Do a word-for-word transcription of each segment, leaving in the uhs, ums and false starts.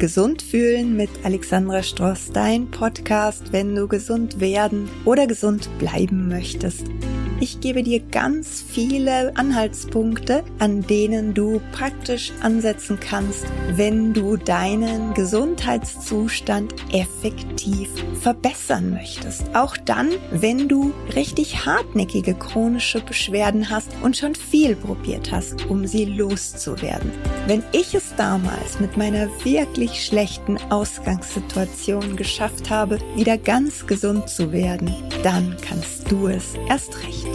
Gesund fühlen mit Alexandra Stross, dein Podcast, wenn du gesund werden oder gesund bleiben möchtest. Ich gebe dir ganz viele Anhaltspunkte, an denen du praktisch ansetzen kannst, wenn du deinen Gesundheitszustand effektiv verbessern möchtest. Auch dann, wenn du richtig hartnäckige chronische Beschwerden hast und schon viel probiert hast, um sie loszuwerden. Wenn ich es damals mit meiner wirklich schlechten Ausgangssituation geschafft habe, wieder ganz gesund zu werden, dann kannst du es erst recht.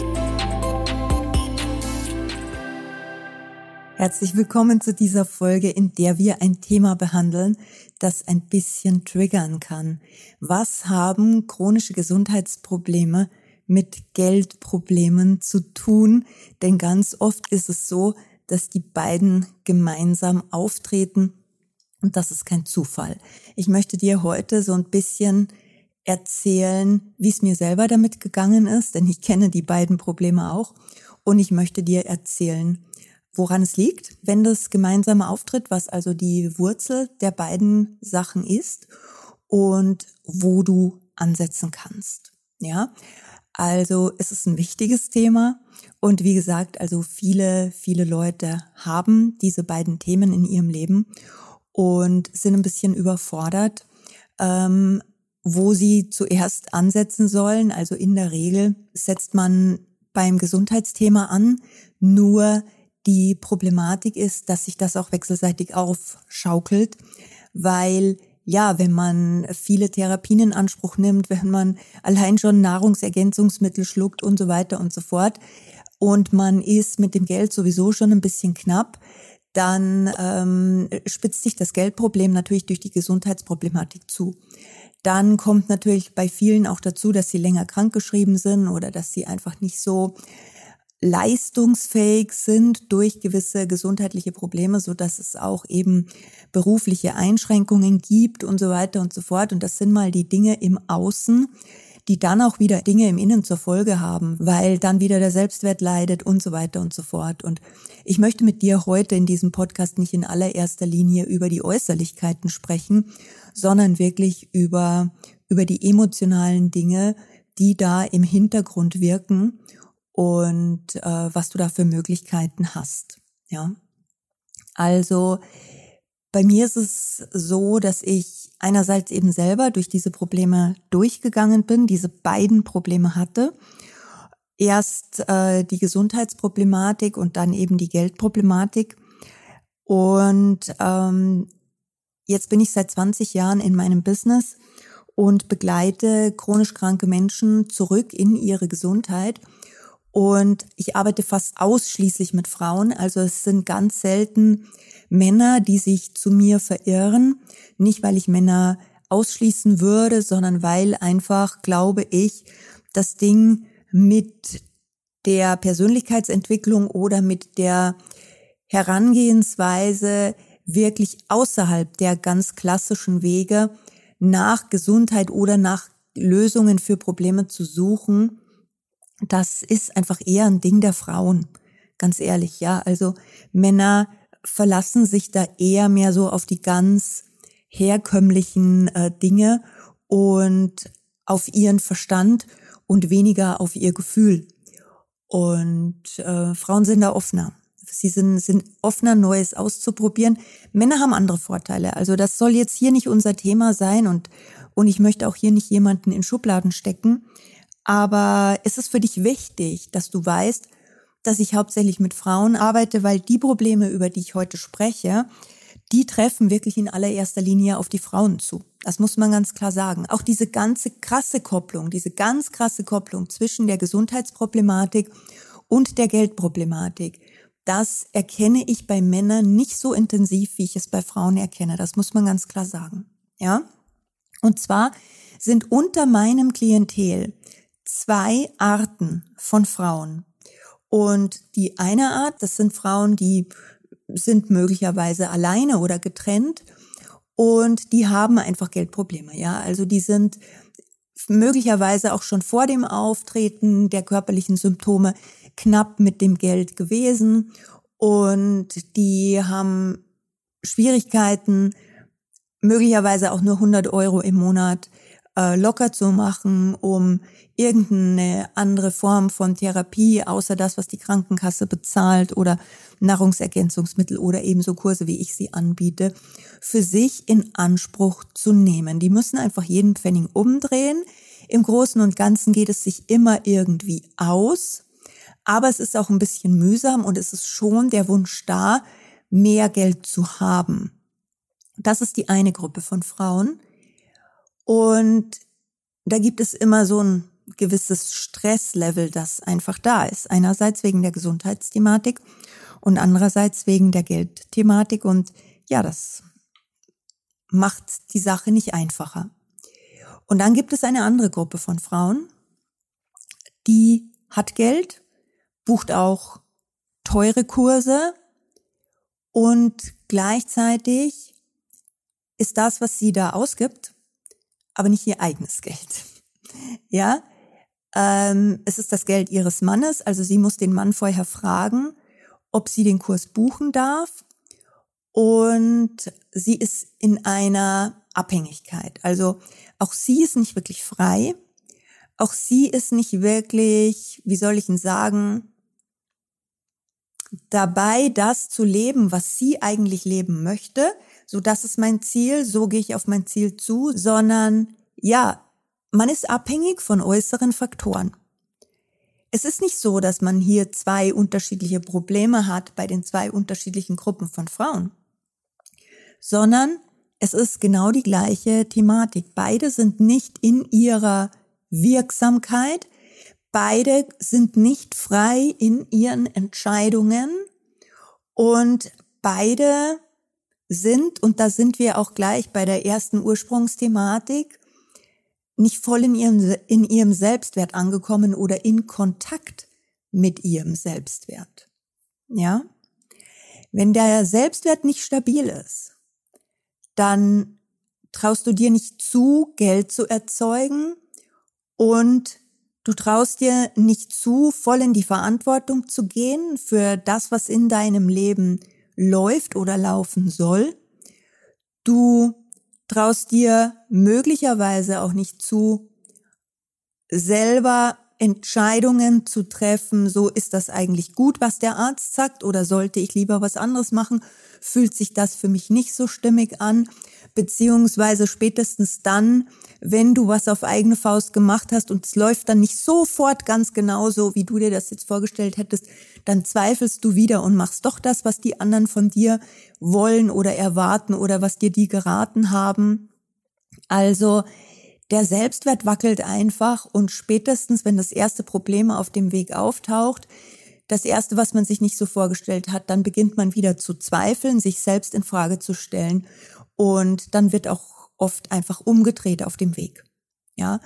Herzlich willkommen zu dieser Folge, in der wir ein Thema behandeln, das ein bisschen triggern kann. Was haben chronische Gesundheitsprobleme mit Geldproblemen zu tun? Denn ganz oft ist es so, dass die beiden gemeinsam auftreten und das ist kein Zufall. Ich möchte dir heute so ein bisschen erzählen, wie es mir selber damit gegangen ist, denn ich kenne die beiden Probleme auch und ich möchte dir erzählen, woran es liegt, wenn das gemeinsame auftritt, was also die Wurzel der beiden Sachen ist und wo du ansetzen kannst. Ja, also es ist ein wichtiges Thema und wie gesagt, also viele, viele Leute haben diese beiden Themen in ihrem Leben und sind ein bisschen überfordert, ähm, wo sie zuerst ansetzen sollen. Also in der Regel setzt man beim Gesundheitsthema an, nur die Problematik ist, dass sich das auch wechselseitig aufschaukelt, weil ja, wenn man viele Therapien in Anspruch nimmt, wenn man allein schon Nahrungsergänzungsmittel schluckt und so weiter und so fort und man ist mit dem Geld sowieso schon ein bisschen knapp, dann ähm, spitzt sich das Geldproblem natürlich durch die Gesundheitsproblematik zu. Dann kommt natürlich bei vielen auch dazu, dass sie länger krankgeschrieben sind oder dass sie einfach nicht so leistungsfähig sind durch gewisse gesundheitliche Probleme, so dass es auch eben berufliche Einschränkungen gibt und so weiter und so fort. Und das sind mal die Dinge im Außen, die dann auch wieder Dinge im Innen zur Folge haben, weil dann wieder der Selbstwert leidet und so weiter und so fort. Und ich möchte mit dir heute in diesem Podcast nicht in allererster Linie über die Äußerlichkeiten sprechen, sondern wirklich über, über die emotionalen Dinge, die da im Hintergrund wirken und äh, was du da für Möglichkeiten hast. Ja, also bei mir ist es so, dass ich einerseits eben selber durch diese Probleme durchgegangen bin, diese beiden Probleme hatte. Erst äh, die Gesundheitsproblematik und dann eben die Geldproblematik. Und ähm, jetzt bin ich seit zwanzig Jahren in meinem Business und begleite chronisch kranke Menschen zurück in ihre Gesundheit. Und ich arbeite fast ausschließlich mit Frauen, also es sind ganz selten Männer, die sich zu mir verirren. Nicht, weil ich Männer ausschließen würde, sondern weil einfach, glaube ich, das Ding mit der Persönlichkeitsentwicklung oder mit der Herangehensweise wirklich außerhalb der ganz klassischen Wege nach Gesundheit oder nach Lösungen für Probleme zu suchen, das ist einfach eher ein Ding der Frauen, ganz ehrlich, ja. Also Männer verlassen sich da eher mehr so auf die ganz herkömmlichen äh, Dinge und auf ihren Verstand und weniger auf ihr Gefühl. Und äh, Frauen sind da offener. Sie sind, sind offener, Neues auszuprobieren. Männer haben andere Vorteile. Also das soll jetzt hier nicht unser Thema sein und, und ich möchte auch hier nicht jemanden in Schubladen stecken. Aber es ist für dich wichtig, dass du weißt, dass ich hauptsächlich mit Frauen arbeite, weil die Probleme, über die ich heute spreche, die treffen wirklich in allererster Linie auf die Frauen zu. Das muss man ganz klar sagen. Auch diese ganze krasse Kopplung, diese ganz krasse Kopplung zwischen der Gesundheitsproblematik und der Geldproblematik, das erkenne ich bei Männern nicht so intensiv, wie ich es bei Frauen erkenne. Das muss man ganz klar sagen. Ja? Und zwar sind unter meinem Klientel zwei Arten von Frauen. Und die eine Art, das sind Frauen, die sind möglicherweise alleine oder getrennt und die haben einfach Geldprobleme, ja. Also die sind möglicherweise auch schon vor dem Auftreten der körperlichen Symptome knapp mit dem Geld gewesen und die haben Schwierigkeiten, möglicherweise auch nur hundert Euro im Monat äh, locker zu machen, um irgendeine andere Form von Therapie, außer das, was die Krankenkasse bezahlt oder Nahrungsergänzungsmittel oder ebenso Kurse, wie ich sie anbiete, für sich in Anspruch zu nehmen. Die müssen einfach jeden Pfennig umdrehen. Im Großen und Ganzen geht es sich immer irgendwie aus, aber es ist auch ein bisschen mühsam und es ist schon der Wunsch da, mehr Geld zu haben. Das ist die eine Gruppe von Frauen. Und da gibt es immer so ein gewisses Stresslevel, das einfach da ist. Einerseits wegen der Gesundheitsthematik und andererseits wegen der Geldthematik. Und ja, das macht die Sache nicht einfacher. Und dann gibt es eine andere Gruppe von Frauen, die hat Geld, bucht auch teure Kurse und gleichzeitig ist das, was sie da ausgibt, aber nicht ihr eigenes Geld. Ja, ähm, es ist das Geld ihres Mannes, also sie muss den Mann vorher fragen, ob sie den Kurs buchen darf, und sie ist in einer Abhängigkeit. Also auch sie ist nicht wirklich frei, auch sie ist nicht wirklich, wie soll ich denn sagen, dabei, das zu leben, was sie eigentlich leben möchte. So, das ist mein Ziel, so gehe ich auf mein Ziel zu, sondern ja, man ist abhängig von äußeren Faktoren. Es ist nicht so, dass man hier zwei unterschiedliche Probleme hat bei den zwei unterschiedlichen Gruppen von Frauen, sondern es ist genau die gleiche Thematik. Beide sind nicht in ihrer Wirksamkeit, beide sind nicht frei in ihren Entscheidungen und beide sind, und da sind wir auch gleich bei der ersten Ursprungsthematik, nicht voll in ihrem, in ihrem Selbstwert angekommen oder in Kontakt mit ihrem Selbstwert. Ja? Wenn der Selbstwert nicht stabil ist, dann traust du dir nicht zu, Geld zu erzeugen, und du traust dir nicht zu, voll in die Verantwortung zu gehen für das, was in deinem Leben läuft oder laufen soll. Du traust dir möglicherweise auch nicht zu, selber Entscheidungen zu treffen, so ist das eigentlich gut, was der Arzt sagt, oder sollte ich lieber was anderes machen, fühlt sich das für mich nicht so stimmig an, beziehungsweise spätestens dann, wenn du was auf eigene Faust gemacht hast und es läuft dann nicht sofort ganz genauso, wie du dir das jetzt vorgestellt hättest, dann zweifelst du wieder und machst doch das, was die anderen von dir wollen oder erwarten oder was dir die geraten haben. Also der Selbstwert wackelt einfach, und spätestens, wenn das erste Problem auf dem Weg auftaucht, das erste, was man sich nicht so vorgestellt hat, dann beginnt man wieder zu zweifeln, sich selbst in Frage zu stellen, und dann wird auch oft einfach umgedreht auf dem Weg. Ja,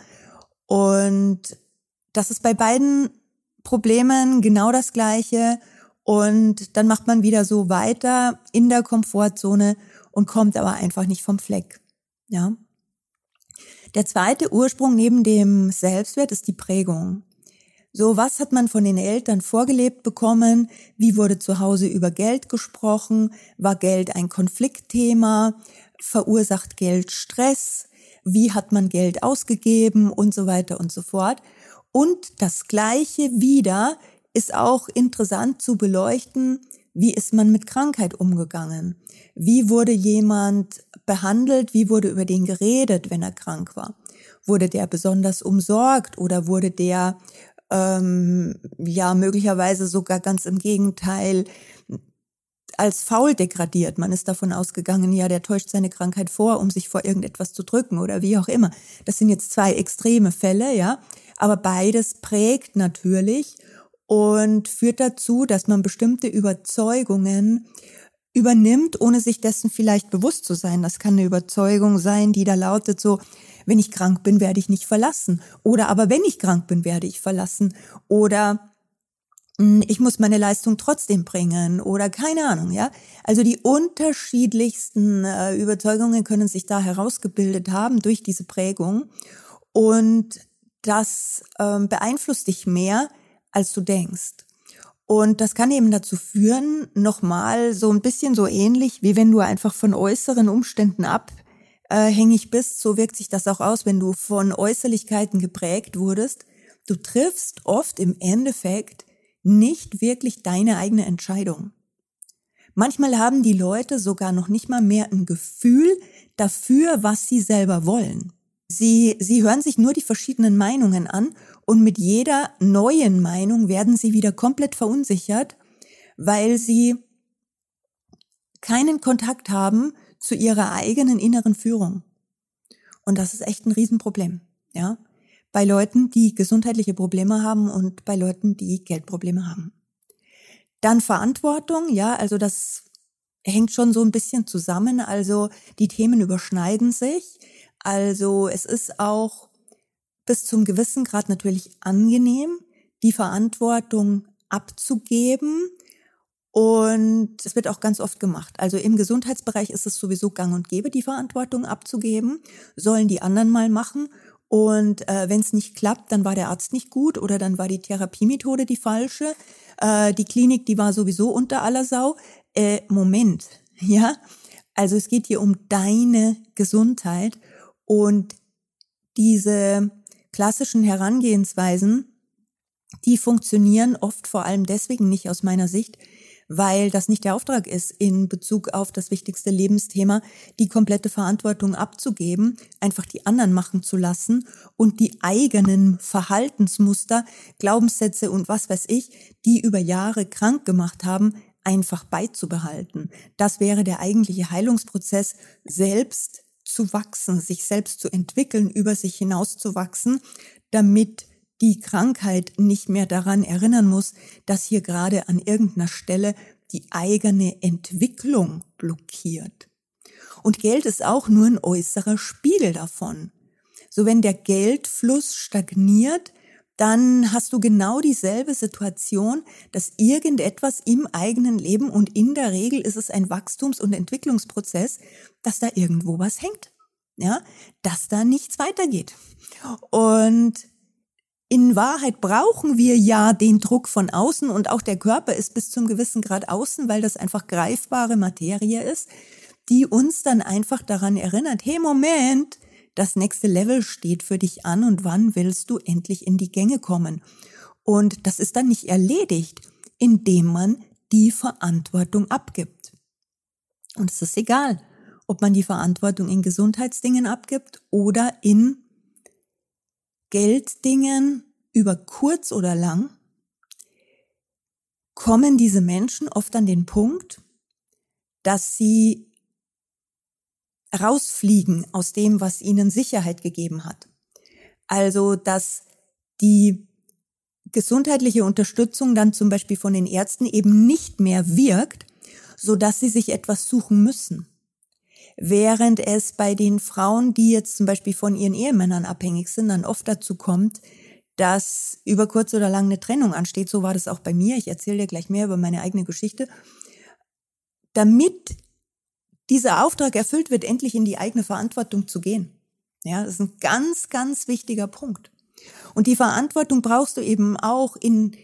und das ist bei beiden Problemen genau das Gleiche, und dann macht man wieder so weiter in der Komfortzone und kommt aber einfach nicht vom Fleck. Ja. Der zweite Ursprung neben dem Selbstwert ist die Prägung. So, was hat man von den Eltern vorgelebt bekommen? Wie wurde zu Hause über Geld gesprochen? War Geld ein Konfliktthema? Verursacht Geld Stress? Wie hat man Geld ausgegeben? Und so weiter und so fort. Und das Gleiche wieder ist auch interessant zu beleuchten. Wie ist man mit Krankheit umgegangen? Wie wurde jemand behandelt? Wie wurde über den geredet, wenn er krank war? Wurde der besonders umsorgt oder wurde der ähm, ja möglicherweise sogar ganz im Gegenteil als faul degradiert? Man ist davon ausgegangen, ja, der täuscht seine Krankheit vor, um sich vor irgendetwas zu drücken oder wie auch immer. Das sind jetzt zwei extreme Fälle, ja, aber beides prägt natürlich und führt dazu, dass man bestimmte Überzeugungen übernimmt, ohne sich dessen vielleicht bewusst zu sein. Das kann eine Überzeugung sein, die da lautet so: Wenn ich krank bin, werde ich nicht verlassen. Oder aber wenn ich krank bin, werde ich verlassen. Oder ich muss meine Leistung trotzdem bringen. Oder keine Ahnung, ja. Also die unterschiedlichsten äh, Überzeugungen können sich da herausgebildet haben durch diese Prägung. Und das ähm, beeinflusst dich mehr, als du denkst. Und das kann eben dazu führen, nochmal so ein bisschen so ähnlich, wie wenn du einfach von äußeren Umständen ab abhängig bist, so wirkt sich das auch aus, wenn du von Äußerlichkeiten geprägt wurdest. Du triffst oft im Endeffekt nicht wirklich deine eigene Entscheidung. Manchmal haben die Leute sogar noch nicht mal mehr ein Gefühl dafür, was sie selber wollen. Sie, sie hören sich nur die verschiedenen Meinungen an und mit jeder neuen Meinung werden sie wieder komplett verunsichert, weil sie keinen Kontakt haben zu ihrer eigenen inneren Führung. Und das ist echt ein Riesenproblem, ja, bei Leuten, die gesundheitliche Probleme haben und bei Leuten, die Geldprobleme haben. Dann Verantwortung, ja, also das hängt schon so ein bisschen zusammen, also die Themen überschneiden sich, also es ist auch bis zum gewissen Grad natürlich angenehm, die Verantwortung abzugeben und es wird auch ganz oft gemacht. Also im Gesundheitsbereich ist es sowieso gang und gäbe, die Verantwortung abzugeben, sollen die anderen mal machen. Und äh, wenn es nicht klappt, dann war der Arzt nicht gut oder dann war die Therapiemethode die falsche. Äh, die Klinik, die war sowieso unter aller Sau. Äh, Moment, ja. Also es geht hier um deine Gesundheit und diese klassischen Herangehensweisen, die funktionieren oft vor allem deswegen nicht aus meiner Sicht, weil das nicht der Auftrag ist, in Bezug auf das wichtigste Lebensthema die komplette Verantwortung abzugeben, einfach die anderen machen zu lassen und die eigenen Verhaltensmuster, Glaubenssätze und was weiß ich, die über Jahre krank gemacht haben, einfach beizubehalten. Das wäre der eigentliche Heilungsprozess, selbst zu wachsen, sich selbst zu entwickeln, über sich hinaus zu wachsen, damit die Krankheit nicht mehr daran erinnern muss, dass hier gerade an irgendeiner Stelle die eigene Entwicklung blockiert. Und Geld ist auch nur ein äußerer Spiegel davon. So, wenn der Geldfluss stagniert, dann hast du genau dieselbe Situation, dass irgendetwas im eigenen Leben, und in der Regel ist es ein Wachstums- und Entwicklungsprozess, dass da irgendwo was hängt, ja, dass da nichts weitergeht. Und in Wahrheit brauchen wir ja den Druck von außen und auch der Körper ist bis zum gewissen Grad außen, weil das einfach greifbare Materie ist, die uns dann einfach daran erinnert, hey Moment, das nächste Level steht für dich an und wann willst du endlich in die Gänge kommen? Und das ist dann nicht erledigt, indem man die Verantwortung abgibt. Und es ist egal, ob man die Verantwortung in Gesundheitsdingen abgibt oder in Gelddingen. Über kurz oder lang kommen diese Menschen oft an den Punkt, dass sie rausfliegen aus dem, was ihnen Sicherheit gegeben hat. Also, dass die gesundheitliche Unterstützung dann zum Beispiel von den Ärzten eben nicht mehr wirkt, sodass sie sich etwas suchen müssen. Während es bei den Frauen, die jetzt zum Beispiel von ihren Ehemännern abhängig sind, dann oft dazu kommt, dass über kurz oder lang eine Trennung ansteht. So war das auch bei mir. Ich erzähle dir gleich mehr über meine eigene Geschichte. Damit dieser Auftrag erfüllt wird, endlich in die eigene Verantwortung zu gehen. Ja, das ist ein ganz, ganz wichtiger Punkt. Und die Verantwortung brauchst du eben auch in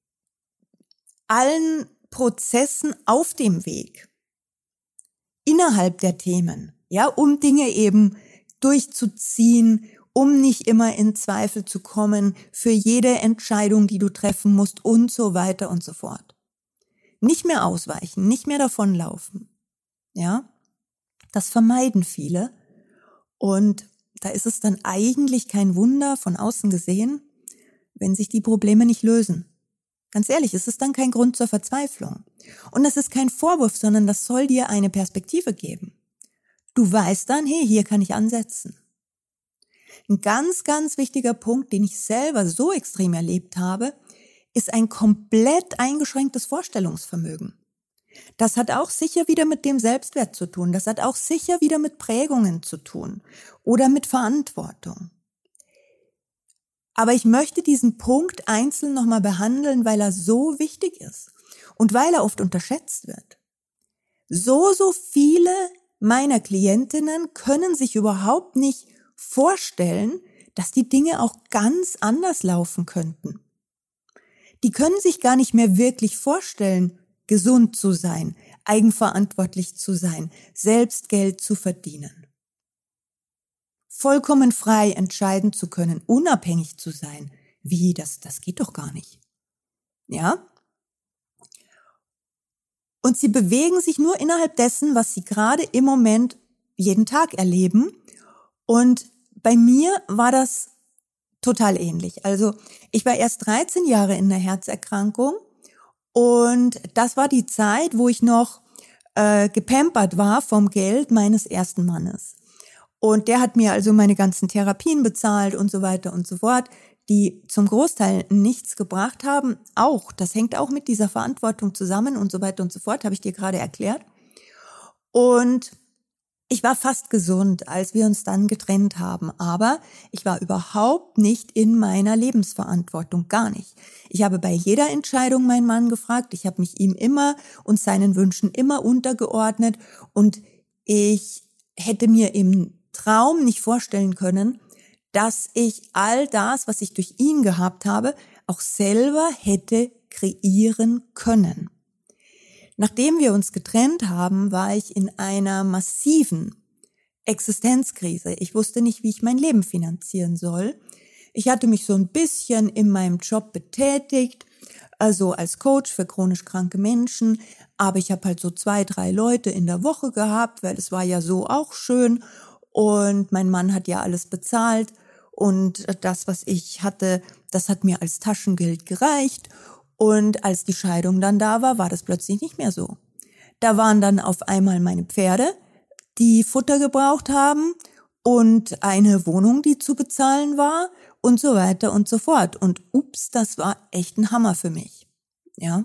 allen Prozessen auf dem Weg, innerhalb der Themen, ja, um Dinge eben durchzuziehen, um nicht immer in Zweifel zu kommen für jede Entscheidung, die du treffen musst und so weiter und so fort. Nicht mehr ausweichen, nicht mehr davonlaufen, ja, das vermeiden viele und da ist es dann eigentlich kein Wunder von außen gesehen, wenn sich die Probleme nicht lösen. Ganz ehrlich, es ist dann kein Grund zur Verzweiflung. Und das ist kein Vorwurf, sondern das soll dir eine Perspektive geben. Du weißt dann, hey, hier kann ich ansetzen. Ein ganz, ganz wichtiger Punkt, den ich selber so extrem erlebt habe, ist ein komplett eingeschränktes Vorstellungsvermögen. Das hat auch sicher wieder mit dem Selbstwert zu tun. Das hat auch sicher wieder mit Prägungen zu tun oder mit Verantwortung. Aber ich möchte diesen Punkt einzeln nochmal behandeln, weil er so wichtig ist und weil er oft unterschätzt wird. So, so viele meiner Klientinnen können sich überhaupt nicht vorstellen, dass die Dinge auch ganz anders laufen könnten. Die können sich gar nicht mehr wirklich vorstellen, gesund zu sein, eigenverantwortlich zu sein, selbst Geld zu verdienen. vollkommen frei entscheiden zu können, unabhängig zu sein. Wie, das, das geht doch gar nicht. Ja? Und sie bewegen sich nur innerhalb dessen, was sie gerade im Moment jeden Tag erleben. Und bei mir war das total ähnlich. Also ich war erst dreizehn Jahre in einer Herzerkrankung und das war die Zeit, wo ich noch äh, gepampert war vom Geld meines ersten Mannes. Und der hat mir also meine ganzen Therapien bezahlt und so weiter und so fort, die zum Großteil nichts gebracht haben. Auch, das hängt auch mit dieser Verantwortung zusammen und so weiter und so fort, habe ich dir gerade erklärt. Und ich war fast gesund, als wir uns dann getrennt haben, aber ich war überhaupt nicht in meiner Lebensverantwortung, gar nicht. Ich habe bei jeder Entscheidung meinen Mann gefragt, ich habe mich ihm immer und seinen Wünschen immer untergeordnet und ich hätte mir im Traum nicht vorstellen können, dass ich all das, was ich durch ihn gehabt habe, auch selber hätte kreieren können. Nachdem wir uns getrennt haben, war ich in einer massiven Existenzkrise. Ich wusste nicht, wie ich mein Leben finanzieren soll. Ich hatte mich so ein bisschen in meinem Job betätigt, also als Coach für chronisch kranke Menschen, aber ich habe halt so zwei, drei Leute in der Woche gehabt, weil es war ja so auch schön und mein Mann hat ja alles bezahlt und das, was ich hatte, das hat mir als Taschengeld gereicht. Und als die Scheidung dann da war, war das plötzlich nicht mehr so. Da waren dann auf einmal meine Pferde, die Futter gebraucht haben und eine Wohnung, die zu bezahlen war und so weiter und so fort. Und ups, das war echt ein Hammer für mich. Ja.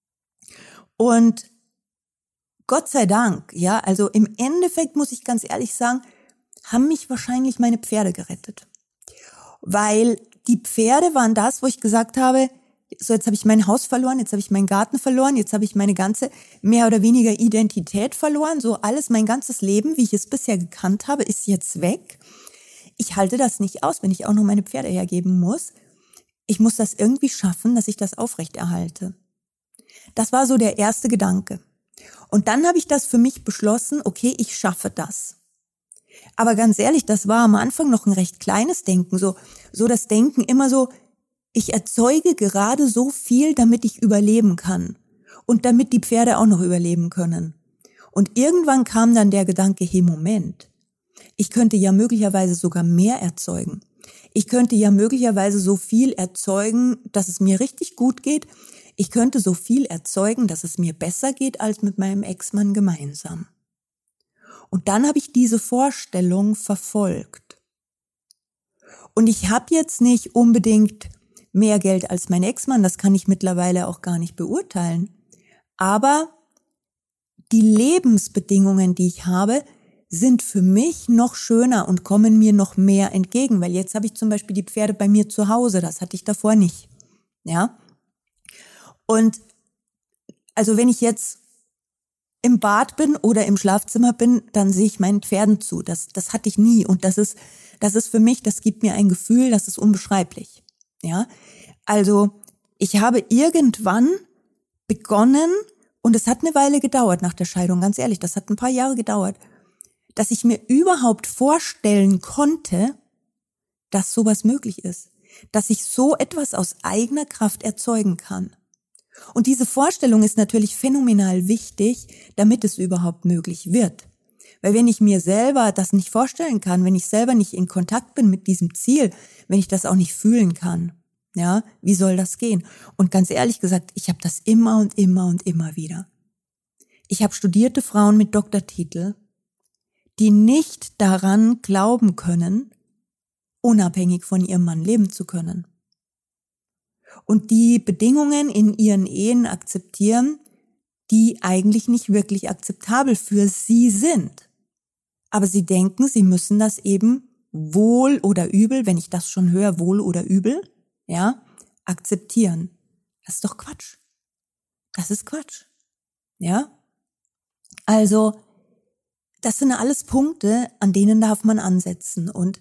Und Gott sei Dank, ja, also im Endeffekt muss ich ganz ehrlich sagen, haben mich wahrscheinlich meine Pferde gerettet. Weil die Pferde waren das, wo ich gesagt habe, so jetzt habe ich mein Haus verloren, jetzt habe ich meinen Garten verloren, jetzt habe ich meine ganze mehr oder weniger Identität verloren, so alles, mein ganzes Leben, wie ich es bisher gekannt habe, ist jetzt weg. Ich halte das nicht aus, wenn ich auch noch meine Pferde hergeben muss. Ich muss das irgendwie schaffen, dass ich das aufrechterhalte. Das war so der erste Gedanke. Und dann habe ich das für mich beschlossen, okay, ich schaffe das. Aber ganz ehrlich, das war am Anfang noch ein recht kleines Denken, so, so das Denken immer so, ich erzeuge gerade so viel, damit ich überleben kann und damit die Pferde auch noch überleben können. Und irgendwann kam dann der Gedanke, hey Moment, ich könnte ja möglicherweise sogar mehr erzeugen. Ich könnte ja möglicherweise so viel erzeugen, dass es mir richtig gut geht. Ich könnte so viel erzeugen, dass es mir besser geht als mit meinem Ex-Mann gemeinsam. Und dann habe ich diese Vorstellung verfolgt. Und ich habe jetzt nicht unbedingt mehr Geld als mein Ex-Mann, das kann ich mittlerweile auch gar nicht beurteilen. Aber die Lebensbedingungen, die ich habe, sind für mich noch schöner und kommen mir noch mehr entgegen, weil jetzt habe ich zum Beispiel die Pferde bei mir zu Hause, das hatte ich davor nicht. Ja. Und also wenn ich jetzt im Bad bin oder im Schlafzimmer bin, dann sehe ich meinen Pferden zu. Das, das hatte ich nie und das ist, das ist für mich, das gibt mir ein Gefühl, das ist unbeschreiblich. Ja, also ich habe irgendwann begonnen, und es hat eine Weile gedauert nach der Scheidung, ganz ehrlich, das hat ein paar Jahre gedauert, dass ich mir überhaupt vorstellen konnte, dass sowas möglich ist, dass ich so etwas aus eigener Kraft erzeugen kann. Und diese Vorstellung ist natürlich phänomenal wichtig, damit es überhaupt möglich wird. Weil wenn ich mir selber das nicht vorstellen kann, wenn ich selber nicht in Kontakt bin mit diesem Ziel, wenn ich das auch nicht fühlen kann, ja, wie soll das gehen? Und ganz ehrlich gesagt, ich habe das immer und immer und immer wieder. Ich habe studierte Frauen mit Doktortitel, die nicht daran glauben können, unabhängig von ihrem Mann leben zu können. Und die Bedingungen in ihren Ehen akzeptieren, die eigentlich nicht wirklich akzeptabel für sie sind. Aber sie denken, sie müssen das eben wohl oder übel, wenn ich das schon höre, wohl oder übel, ja, akzeptieren. Das ist doch Quatsch. Das ist Quatsch. Ja? Also, das sind alles Punkte, an denen darf man ansetzen. Und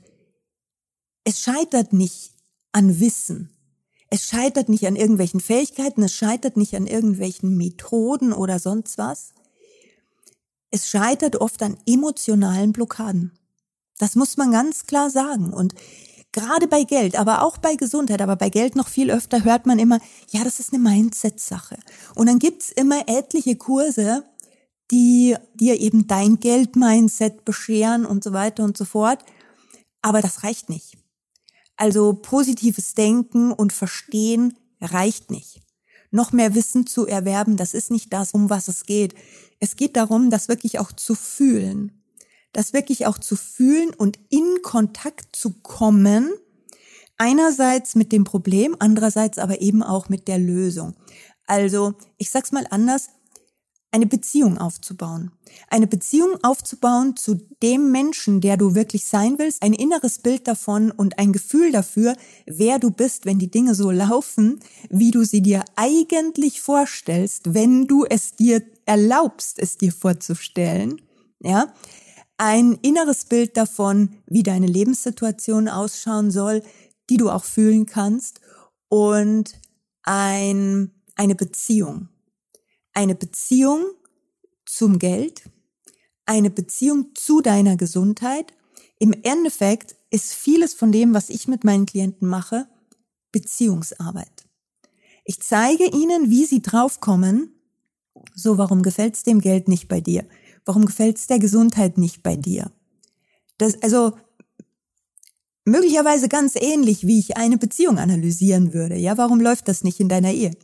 es scheitert nicht an Wissen. Es scheitert nicht an irgendwelchen Fähigkeiten, es scheitert nicht an irgendwelchen Methoden oder sonst was. Es scheitert oft an emotionalen Blockaden. Das muss man ganz klar sagen. Und gerade bei Geld, aber auch bei Gesundheit, aber bei Geld noch viel öfter hört man immer, ja, das ist eine Mindset-Sache. Und dann gibt's immer etliche Kurse, die dir eben dein Geld-Mindset bescheren und so weiter und so fort. Aber das reicht nicht. Also positives Denken und Verstehen reicht nicht. Noch mehr Wissen zu erwerben, das ist nicht das, um was es geht. Es geht darum, das wirklich auch zu fühlen. Das wirklich auch zu fühlen und in Kontakt zu kommen, einerseits mit dem Problem, andererseits aber eben auch mit der Lösung. Also, ich sag's mal anders, eine Beziehung aufzubauen. Eine Beziehung aufzubauen zu dem Menschen, der du wirklich sein willst, ein inneres Bild davon und ein Gefühl dafür, wer du bist, wenn die Dinge so laufen, wie du sie dir eigentlich vorstellst, wenn du es dir erlaubst, es dir vorzustellen, ja. Ein inneres Bild davon, wie deine Lebenssituation ausschauen soll, die du auch fühlen kannst, und ein, eine Beziehung. Eine Beziehung zum Geld, eine Beziehung zu deiner Gesundheit. Im Endeffekt ist vieles von dem, was ich mit meinen Klienten mache, Beziehungsarbeit. Ich zeige ihnen, wie sie draufkommen, so, warum gefällt's dem Geld nicht bei dir? Warum gefällt's der Gesundheit nicht bei dir? Das, also, möglicherweise ganz ähnlich, wie ich eine Beziehung analysieren würde. Ja, warum läuft das nicht in deiner Ehe?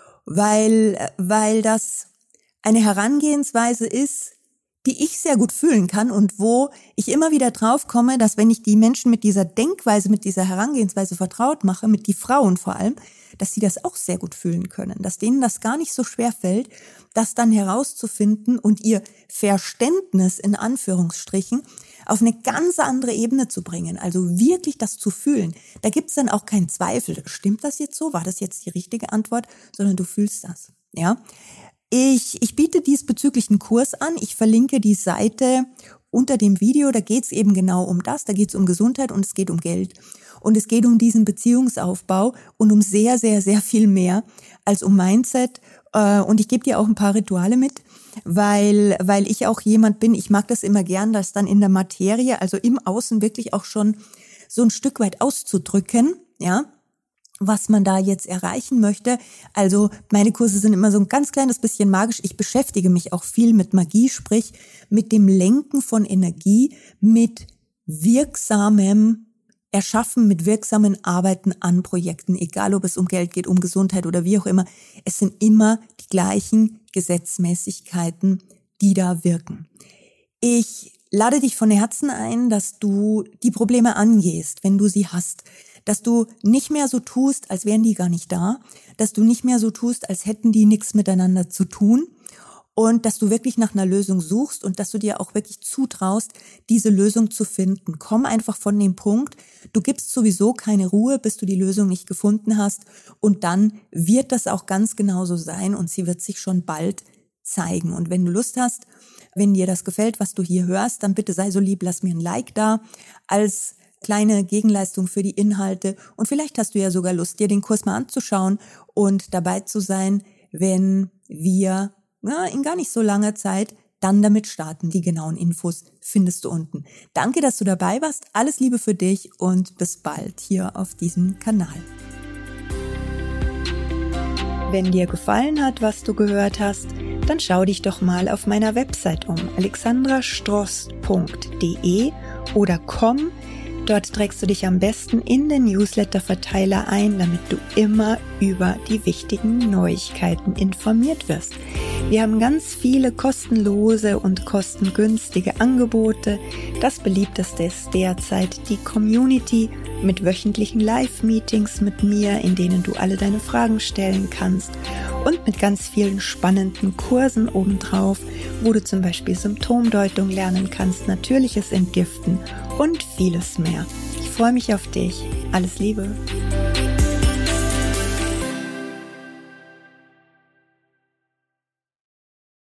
Weil, weil das eine Herangehensweise ist, die ich sehr gut fühlen kann und wo ich immer wieder drauf komme, dass wenn ich die Menschen mit dieser Denkweise, mit dieser Herangehensweise vertraut mache, mit die Frauen vor allem, dass sie das auch sehr gut fühlen können, dass denen das gar nicht so schwer fällt, das dann herauszufinden und ihr Verständnis in Anführungsstrichen auf eine ganz andere Ebene zu bringen, also wirklich das zu fühlen. Da gibt's dann auch keinen Zweifel, stimmt das jetzt so, war das jetzt die richtige Antwort, sondern du fühlst das, ja. Ich, ich biete diesbezüglich einen Kurs an, ich verlinke die Seite unter dem Video, da geht's eben genau um das, da geht's um Gesundheit und es geht um Geld. Und es geht um diesen Beziehungsaufbau und um sehr, sehr, sehr viel mehr als um Mindset. Und ich gebe dir auch ein paar Rituale mit, weil, weil ich auch jemand bin, ich mag das immer gern, das dann in der Materie, also im Außen wirklich auch schon so ein Stück weit auszudrücken, ja, was man da jetzt erreichen möchte. Also meine Kurse sind immer so ein ganz kleines bisschen magisch. Ich beschäftige mich auch viel mit Magie, sprich mit dem Lenken von Energie, mit wirksamem Erschaffen, mit wirksamen Arbeiten an Projekten, egal ob es um Geld geht, um Gesundheit oder wie auch immer. Es sind immer die gleichen Gesetzmäßigkeiten, die da wirken. Ich lade dich von Herzen ein, dass du die Probleme angehst, wenn du sie hast. Dass du nicht mehr so tust, als wären die gar nicht da. Dass du nicht mehr so tust, als hätten die nichts miteinander zu tun. Und dass du wirklich nach einer Lösung suchst und dass du dir auch wirklich zutraust, diese Lösung zu finden. Komm einfach von dem Punkt, du gibst sowieso keine Ruhe, bis du die Lösung nicht gefunden hast. Und dann wird das auch ganz genauso sein und sie wird sich schon bald zeigen. Und wenn du Lust hast, wenn dir das gefällt, was du hier hörst, dann bitte sei so lieb, lass mir ein Like da als kleine Gegenleistung für die Inhalte. Und vielleicht hast du ja sogar Lust, dir den Kurs mal anzuschauen und dabei zu sein, wenn wir ja, in gar nicht so langer Zeit dann damit starten. Die genauen Infos findest du unten. Danke, dass du dabei warst. Alles Liebe für dich und bis bald hier auf diesem Kanal. Wenn dir gefallen hat, was du gehört hast, dann schau dich doch mal auf meiner Website um, alexandra stross punkt de oder komm. Dort trägst du dich am besten in den Newsletter-Verteiler ein, damit du immer über die wichtigen Neuigkeiten informiert wirst. Wir haben ganz viele kostenlose und kostengünstige Angebote. Das beliebteste ist derzeit die Community mit wöchentlichen Live-Meetings mit mir, in denen du alle deine Fragen stellen kannst und mit ganz vielen spannenden Kursen obendrauf, wo du zum Beispiel Symptomdeutung lernen kannst, natürliches Entgiften und vieles mehr. Ich freue mich auf dich. Alles Liebe.